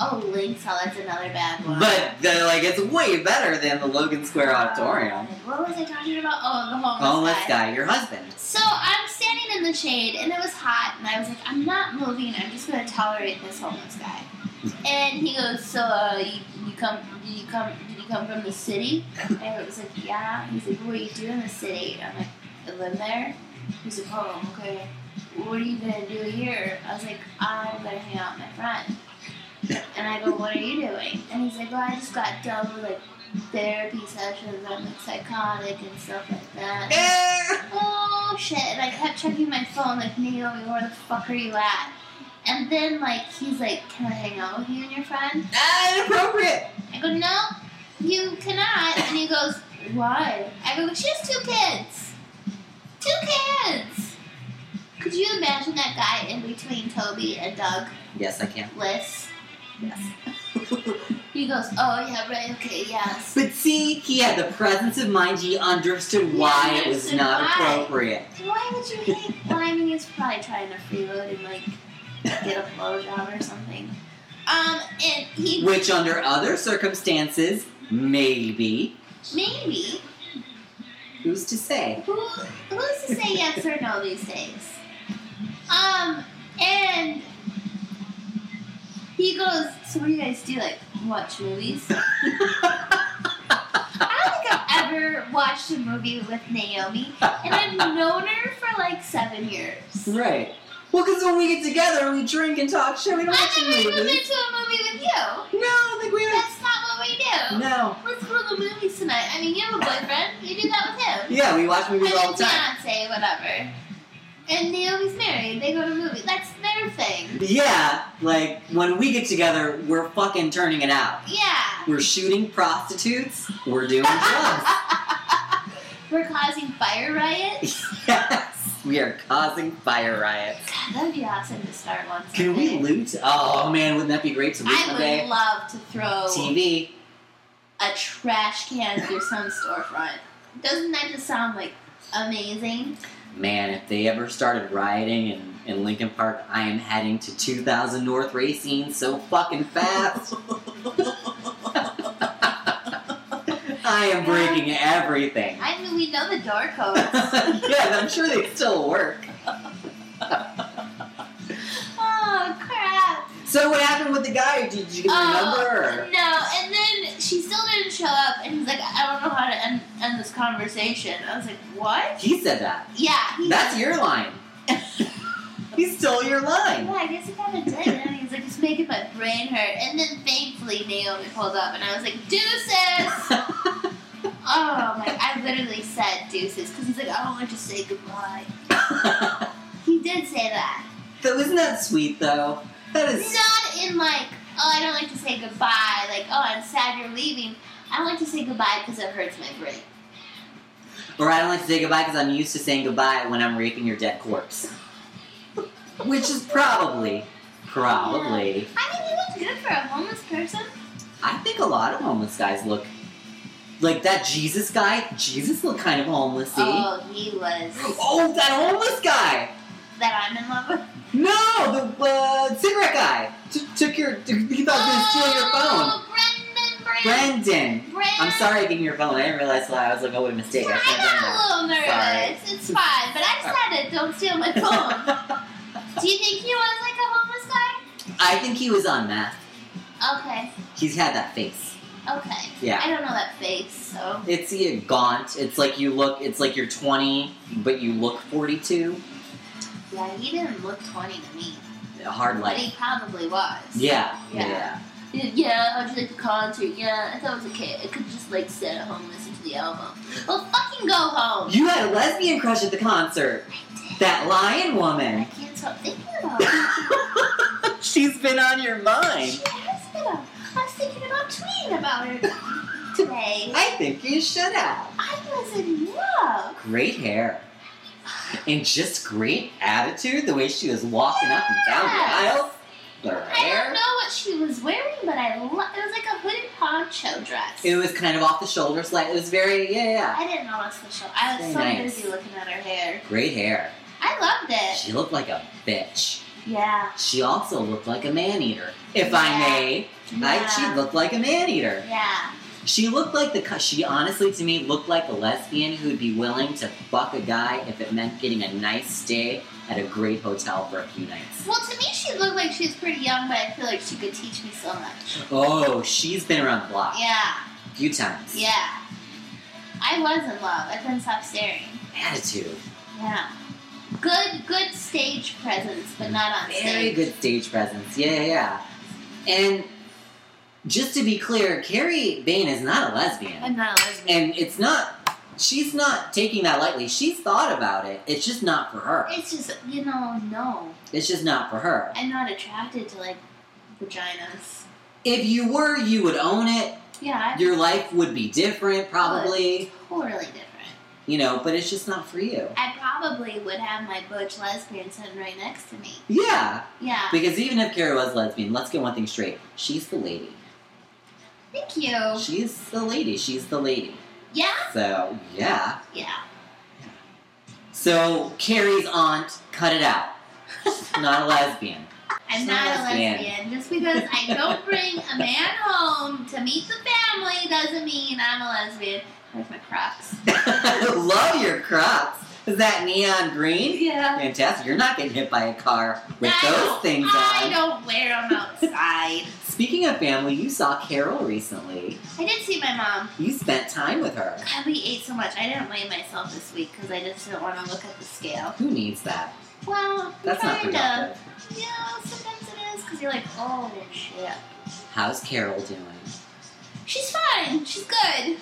Oh, Lynx, oh, that's another bad one. But they're like, it's way better than the Logan Square Auditorium. What was I talking about? Oh, the homeless, Homeless guy. guy, your husband. So I'm standing in the shade, and it was hot, and I was like, I'm not moving. I'm just gonna tolerate this homeless guy. And he goes, so uh, you, you come? Did you come? Did you come from the city? And I was like, yeah. He's like, what do you do in the city? I'm like, I live there. He's like, oh, okay. What are you gonna do here? I was like, I'm gonna hang out with my friend. And I go, what are you doing? And he's like, well, I just got done with like therapy sessions. I'm like psychotic and stuff like that. Oh shit! And I kept checking my phone, like, Naomi, where the fuck are you at? And then like he's like, can I hang out with you and your friend? Ah, inappropriate. I go, no, you cannot. And he goes, why? I go, she has two kids. Two kids. Could you imagine that guy in between Toby and Doug? Yes, I can. Liz. Yes. He goes, oh, yeah, right, okay, yes. But see, he had the presence of mind. He understood why Yeah, he it was understood not why. appropriate. Why would you hate? Well, I mean, he's probably trying to freeload and, like, get a blowjob or something. Um, and he... Which, under other circumstances, maybe. Maybe. Who's to say? Who, who's to say yes or no these days? Um, and... He goes, so what do you guys do, like, watch movies? I don't think I've ever watched a movie with Naomi, and I've known her for, like, seven years. Right. Well, because when we get together, we drink and talk shit. We don't watch I've never even been movies. to a movie with you. No, I don't think we are. That's not what we do. No. Let's go to the movies tonight. I mean, you have a boyfriend. You do that with him. Yeah, we watch movies And all the time. Beyonce, whatever. And Naomi's married. They go to movies. That's their thing. Yeah, like, when we get together, we're fucking turning it out. Yeah. We're shooting prostitutes. We're doing drugs. We're causing fire riots. Yes, we are causing fire riots. God, that'd be awesome to start one someday. Can we loot? Oh man, wouldn't that be great to loot I one would day? love to throw T V. a trash can through some storefront. Doesn't that just sound like amazing? Man, if they ever started rioting in, in Lincoln Park, I am heading to two thousand North Racine so fucking fast. I am breaking everything. I mean, we know the door codes. Yeah, I'm sure they still work. Oh, crap. So what happened with the guy? Did you get the Oh, number? Or? no, and then she still didn't show up, and he's like, I don't know how to end, end this conversation. I was like, what? He said that. Yeah. He That's your line. He stole your line. Yeah, I guess he kind of did. And he's like, it's making my brain hurt. And then thankfully Naomi pulled up, and I was like, deuces! Oh my, I literally said deuces, because he's like, I don't like to say goodbye. He did say that. So isn't that sweet, though? That is... Not in like, oh, I don't like to say goodbye, like, oh, I'm sad you're leaving. I don't like to say goodbye because it hurts my brain. Or I don't like to say goodbye because I'm used to saying goodbye when I'm raping your dead corpse. Which is probably, probably... Yeah. I mean, he looks good for a homeless person. I think a lot of homeless guys look... Like that Jesus guy, Jesus looked kind of homelessy. Oh, he was. Oh, that homeless guy! That I'm in love with? No, the uh, cigarette guy. T- took your, t- he thought he was stealing your phone. Oh, Brendan, Brendan. Brendan. Brendan. I'm sorry I gave you your phone. I didn't realize why. I was like, oh, what a mistake. I I shouldn't have got a done little nervous. Sorry. It's fine, but I said it. Don't steal my phone. Do you think he was like a homeless guy? I think he was on meth. Okay. He's had that face. Okay. Yeah. I don't know that face, so. It's uh, gaunt. It's like you look, it's like you're twenty, but you look forty-two. Yeah, he didn't look twenty to me. A hard But life. he probably was. Yeah. Yeah. Yeah. Yeah, how'd you like the concert? Yeah, I thought it was okay. I could just, like, sit at home and listen to the album. Well, fucking go home. You had a lesbian crush at the concert. I did. That lion I woman. can't stop thinking about it. She's been on your mind. She has been a- I was thinking about tweeting about her today. I think you should have. I was in love. Great hair. And just great attitude, the way she was walking up and down the Yes. aisle. Her I hair. don't know what she was wearing, but I lo- it was like a hooded poncho dress. It was kind of off the shoulder slight. It was very, yeah, yeah. I didn't notice the show. I was Very so nice. busy looking at her hair. Great hair. I loved it. She looked like a bitch. Yeah. She also looked like a man-eater. If I Yeah. may, like, she Yeah. looked like a man-eater. Yeah. She looked like the, she honestly to me looked like a lesbian who'd be willing to fuck a guy if it meant getting a nice stay at a great hotel for a few nights. Well, to me, she looked like she was pretty young, but I feel like she could teach me so much. Oh, she's been around the block Yeah. a few times. Yeah. I was in love. I couldn't stop staring. Attitude. Yeah. Good, good stage presence, but not on stage. Very good stage presence. Yeah, yeah, yeah. And just to be clear, Carrie Bain is not a lesbian. I'm not a lesbian. And it's not, she's not taking that lightly. She's thought about it. It's just not for her. It's just, you know, no. It's just not for her. I'm not attracted to, like, vaginas. If you were, you would own it. Yeah, I'm Your life would be different, probably. totally different. You know, but it's just not for you. I probably would have my butch lesbian sitting right next to me. Yeah. Yeah. Because even if Carrie was lesbian, let's get one thing straight. She's the lady. Thank you. She's the lady. She's the lady. Yeah? So, yeah. Yeah. So, Carrie's aunt, cut it out. Not a lesbian. I'm She's not, not a lesbian. lesbian. Just because I don't bring a man home to meet the family doesn't mean I'm a lesbian. Where's my Crocs? Love your Crocs. Is that neon green? Yeah. Fantastic. You're not getting hit by a car with I those don't- things I on. don't wear them outside. Speaking of family, you saw Carol recently. I did see my mom. You spent time with her. God, we ate so much. I didn't weigh myself this week because I just didn't want to look at the scale. Who needs that? Well, I'm That's not trying productive. to. Yeah, sometimes it is because you're like, oh shit. How's Carol doing? She's fine. She's good.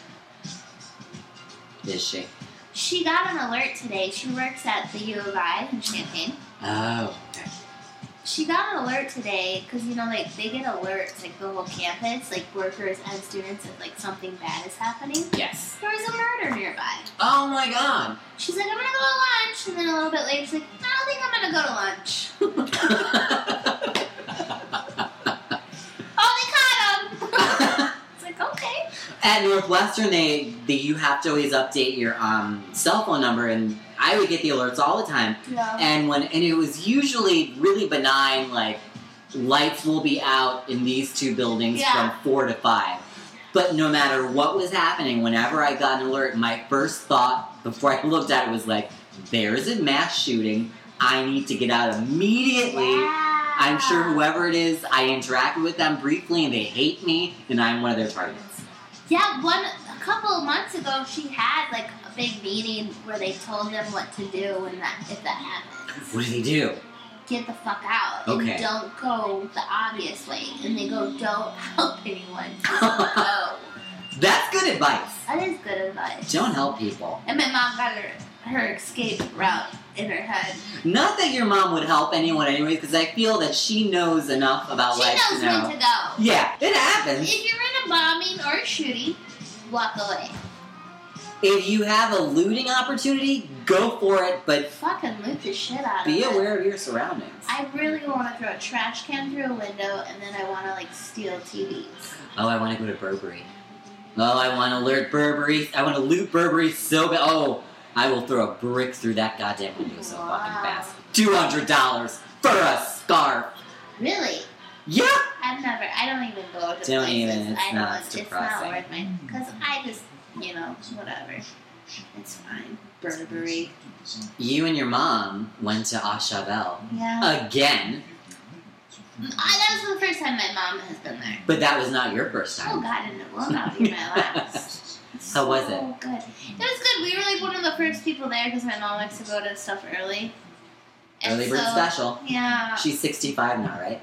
Is she? She got an alert today. She works at the U of I in Champaign. Oh, okay. She got an alert today because, you know, like, they get alerts, like, the whole campus, like, workers and students, if, like, something bad is happening. Yes. There was a murder nearby. Oh my god. She's like, I'm gonna go to lunch. And then a little bit later, she's like, I don't think I'm gonna go to lunch. Oh, they caught him! It's like, okay. At Northwestern, they, they you have to always update your um, cell phone number, and I would get the alerts all the time. Yeah. And when and it was usually really benign, like lights will be out in these two buildings Yeah. from four to five. But no matter what was happening, whenever I got an alert, my first thought before I looked at it was like, "There's a mass shooting. I need to get out immediately." Yeah. I'm sure whoever it is, I interacted with them briefly, and they hate me, and I'm one of their targets. Yeah, one a couple of months ago, she had like a big meeting where they told them what to do when that if that happens. What did they do? Get the fuck out Okay. and don't go the obvious way. And they go, don't help anyone. Just go. That's good advice. That is good advice. Don't help people. And my mom got her her escape route in her head. Not that your mom would help anyone anyway, because I feel that she knows enough about She life knows to know. when to go. Yeah, it happens. If you're in a bombing or a shooting, walk away. If you have a looting opportunity, go for it, but Fucking loot the shit out be of it. aware of your surroundings. I really want to throw a trash can through a window and then I want to like steal T Vs. Oh, I want to go to Burberry. Oh, I want to alert Burberry. I want to loot Burberry so bad. Oh, I will throw a brick through that goddamn window so Wow. fucking fast. Two hundred dollars for a scarf. Really? Yeah. I've never. I don't even go to Don't places. even, it's I know not, it's, it's it's not depressing. worth my. Because I just, you know, whatever. It's fine. Burberry. You and your mom went to Ashavel Yeah. again, I, that was the first time my mom has been there. but that was not your first Oh time. God, and it will not be my last. It's How was so it? Good. It was good. We were like one of the first people there because my mom likes to go to stuff early. And Early bird so- special. Yeah. She's sixty-five now, right?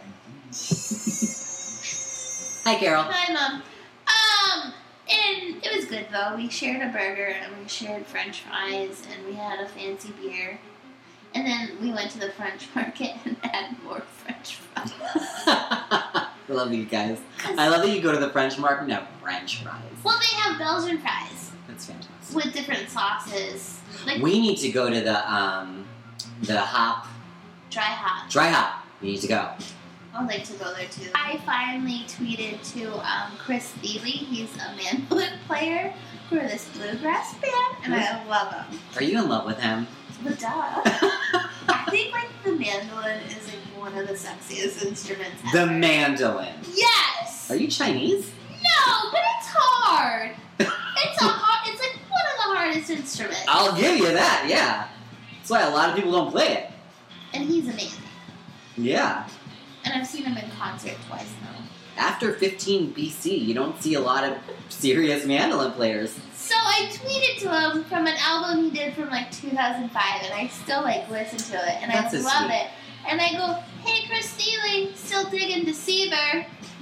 Hi, Carol. Hi, Mom. Um, and it was good though. We shared a burger and we shared French fries and we had a fancy beer. And then we went to the French market and had more French fries. I love you guys. I love that you go to the French market and have French fries. Well, they have Belgian fries That's fantastic. with different sauces, like We need to go to the um the hop dry hot. dry hop. We need to go. I would like to go there too. I finally tweeted to um, Chris Thiele. He's a mandolin player for this bluegrass band, and I love him. Are you in love with him? But duh. I think like the mandolin is like one of the sexiest instruments The ever. mandolin. Yes! Are you Chinese? No, but it's hard. It's a hard. It's like one of the hardest instruments. I'll give you that, yeah. That's why a lot of people don't play it. And he's amazing. Yeah. And I've seen him in concert twice now. After fifteen B C, you don't see a lot of serious mandolin players. So I tweeted to him from an album he did from like two thousand five, and I still like listen to it, and That's I so love sweet. it. And I go, hey, Chris Steele, still digging Deceiver.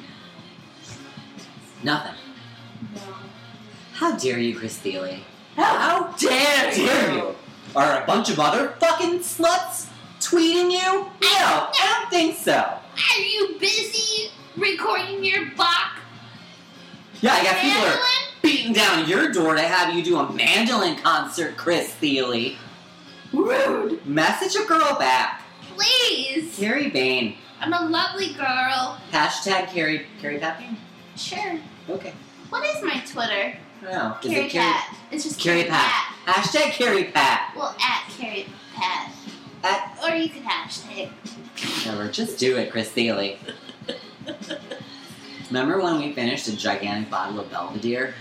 Nothing. No. How dare you, Chris Thiele? How dare you? Are a bunch of other fucking sluts tweeting you? No, I don't think so. Are you busy recording your Bach Yeah, I got people are mandolin? beating down your door to have you do a mandolin concert, Chris Thiele. Rude. Message a girl back. Please. Carrie Bain. I'm a lovely girl. Hashtag Carrie, Carrie Papping? Sure. Okay. What is my Twitter? I don't know. Is Carrie it Carrie? Pat. It's just Carrie Carrie Pat. Hashtag Carrie Pat. Well, at Carrie Pat. At, Or you could hashtag. Never, just do it, Chris Thiele. Remember when we finished a gigantic bottle of Belvedere?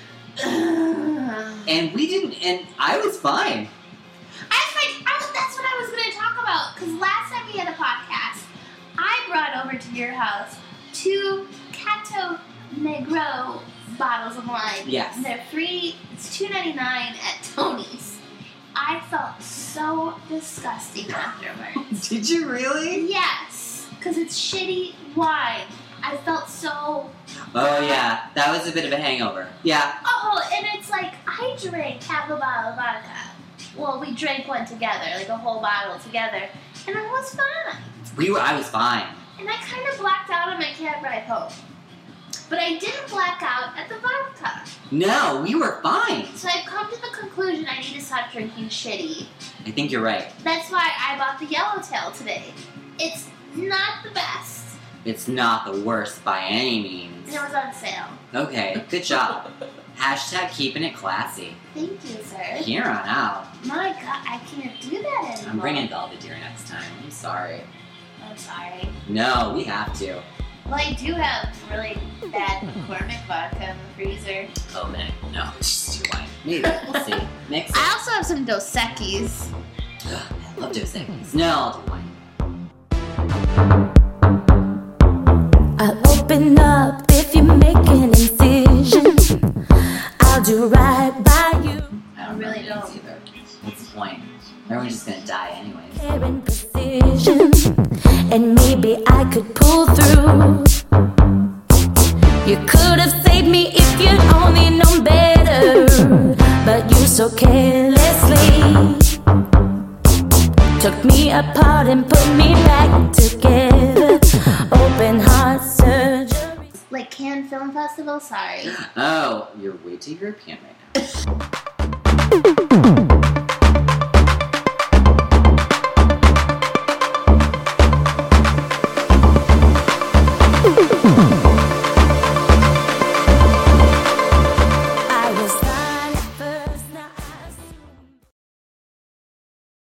And we didn't, and I was fine. I was like, I was, that's what I was going to talk about. Because last time we had a podcast, I brought over to your house two Cato Negro bottles of wine. Yes. And they're free. It's two ninety-nine at Tony's. I felt so disgusting afterwards. Did you really? Yes, because it's shitty wine. I felt so. Oh yeah, that was a bit of a hangover. Yeah. Oh, and it's like I drank half a bottle of vodka. Well, we drank one together, like a whole bottle together, and I was fine. We were, I was fine. And I kind of blacked out on my cab ride home. But I didn't black out at the vodka. No, we were fine. So I've come to the conclusion I need to stop drinking shitty. I think you're right. That's why I bought the Yellowtail today. It's not the best. It's not the worst by any And means. it was on sale. Okay, good job. Hashtag keeping it classy. Thank you, sir. Here on out. My God, I can't do that anymore. I'm bringing Belvedere next time. I'm sorry. I'm sorry. No, we have to. Well, I do have really bad McCormick vodka in the freezer. Oh man, no, just too wine. Maybe we'll see. Mix it. I also have some Dos Equis. I love Dos Equis. No, I'll do wine. I'll open up if you make an incision. I'll do right by you. I don't really really don't. don't either. What's the point? Everyone's just gonna die anyways. Care and precision, and maybe I could pull through. You could have saved me if you'd only known better, but you so carelessly took me apart and put me back together. Open heart surgery. Like Cannes Film Festival, sorry. Oh, you're way too European right now.